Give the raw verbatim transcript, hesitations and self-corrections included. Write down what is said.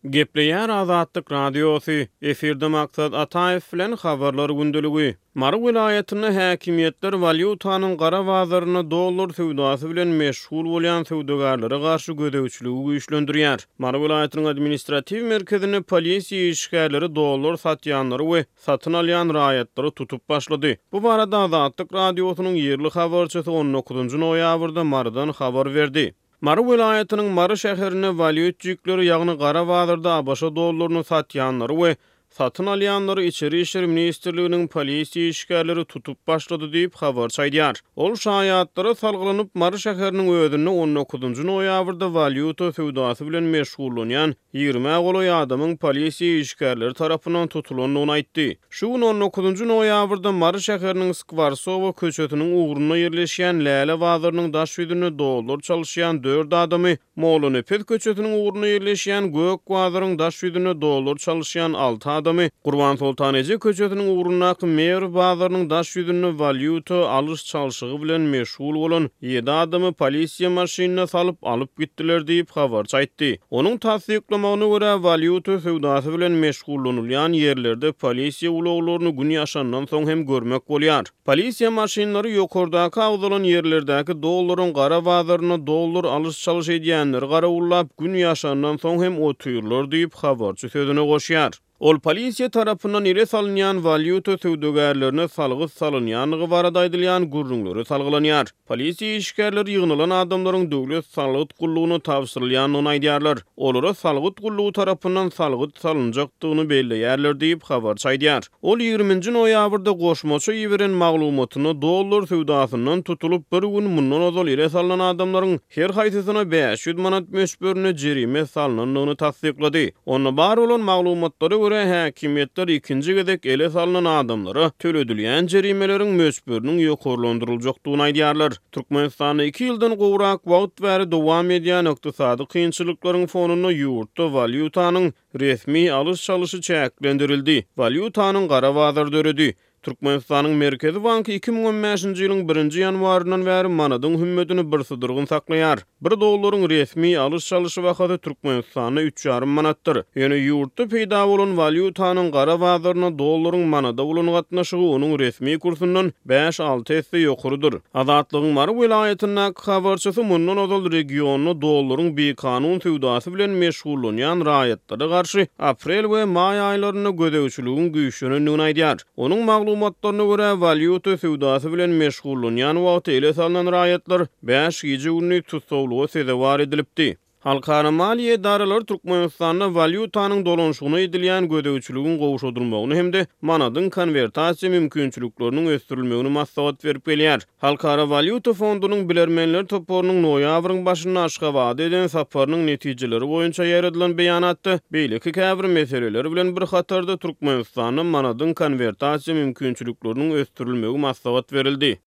Gepleýär Azatlyk Radiosu, efirde maksat Ataev bilen habarlar gündülügi. Mary vilayatyny häkimetler valyutanyň gara bazaryna dollar sowdasy bilen meşgul bolýan sowdagarlara garşy gödäwçiligi güýçlendirýär. Mary vilayatynyň administrativ merkezini polisiýa işgärleri dollar satýanlary we satyn alýan raýatlary tutup başlady. Bu barada Azatlyk Radiosynyň ýerli habarçysy on dokuzunçy noýabrda Marydan habar berdi. Mary vilayatynyň Mary şäherine valyut ýükleri ýagny gara bazarda abaşa dollaryny satýanlary we satyn alýanlary içeri işler ministrliginiň polisiýa işgärleri tutup başlady diýip habar çaýdýar. Ol şaýatlara salgylanyp Mary şäheriniň özüne on dokuzunçy noýabrda valyuta sowdasy bilen meşgullanýan ýigirme goloý adamyň polisiýa işgärleri tarapyndan tutulanyny aýtdy. Şu gün on dokuzunçy noýabrda Mary şäheriniň Skvarsowa köçetiniň ugruna ýerleşýän Läle bazarynyň daş ýüzüne dollar çalyşýan dört adamy, Moğolunepet köçetiniň ugruna ýerleşýän Gök bazarynyň daş ýüzüne dollar çalyşýan altı adamy, Gurban Sultanyjy köçetiniň ugruna Mer bazarynyň daş ýüzüne valyuta alyş çalyşygy bilen meşgul bolan ýedi adamy polisiýa maşynyna salyp alyp gitdiler diýip habar çaýtdy. Onuň tasdiklamagyna görä valyuta sowdasy bilen meşgullanylýan ýerlerde polisiýa ulaglaryny gün ýaşandan soň hem görmek bolýar. Polisiýa maşynlary ýokardaky awzalan ýerlerdäki dollaryň gara bazaryna dollar alyş çalyş edýänleri gara ullap gün ýaşandan soň hem otyrlar diýip habarçy sözüne goşýar. Ol polisiýa tarapyndan ire salynýan valyuta sowdagarlaryna salgy salynýanygy barada aýdylýan gurrunlary salgylanýar. Polisiýa işgärleri ýygnalan adamlaryň döwlet salgyt gullugyny tapşyrylýanyny aýdýarlar. Olara salgyt gullugy tarapyndan salgyt salynjakdygyny belleýärler diýip habar çaýdýar. Ol ýigriminçi noýabrda goşmaça ýiberen maglumatyny dollar sowdasyndan tutulup bir gün mundan ozal ire salynan adamlaryň her haýsysyna beş ýüz manat meşberine jerime salynanyny tasdiklady. Onda bar bolan maglumatlary göre häkimetler ikinji gezek ele salynan adamlara töledilýän jerimeleriň meşberiniň ýokarlandyryljakdygyny aýdýarlar. Türkmenistanda iki ýyldan gowrak wagt bäri dowam edýän ykdysady kynçylyklaryň fonuny ýurtda valyutanyň resmi alyş çalyşy çäklendirildi. Valyutanyň gara bazar döredi. Türkmenistanyň Merkezi Banky iki ming on beşinçi ýylyň birinçi ýanwaryndan bäri manadyň hümmetini bir sydyrgyn saklaýar. Bir dollaryň resmi alyş çalyşy wagty Türkmenistanda üç ýarym manatdyr. Ýöne ýurtda peýda bolan valyutanyň gara bazaryna dollaryň manada bolan gatnaşygy onuň resmi kursundan beş alty esse ýokarydyr. Azatlygyň Mary vilayatyna habarçysy mundan ozal regiony dollaryň bekanun sowdasy bilen meşgullanýan raýatlara garşy aprel we may aýlaryna gödäwçiligiň güýçlenýäni aýdýar. Onuň maglumatlaryna görä valyuta sowdasy bilen meşgullanýan wagty ele salynan raýatlar beş gije günni tutsawlygy sezewar edilipdi. Halkara maliýe idaralary Türkmenistanda valyutanyň dolanşygyna edilýän gödäwçiligiň gowuşdurmagyny hemde manadyň konvertasiýa mümkinçilikleriniň ösdürilmegini maslahat berip gelýär. Halkara valyuta fondunyň bilermenler toporunyň noýabryň başynda Aşgabat eden saparynyň netijeleri boýunça ýaradylan beýanatda beýleki käbir meseleleri bilen bir hatarda Türkmenistanyň manadyň konvertasiýa mümkinçilikleriniň ösdürilmegi maslahat berildi.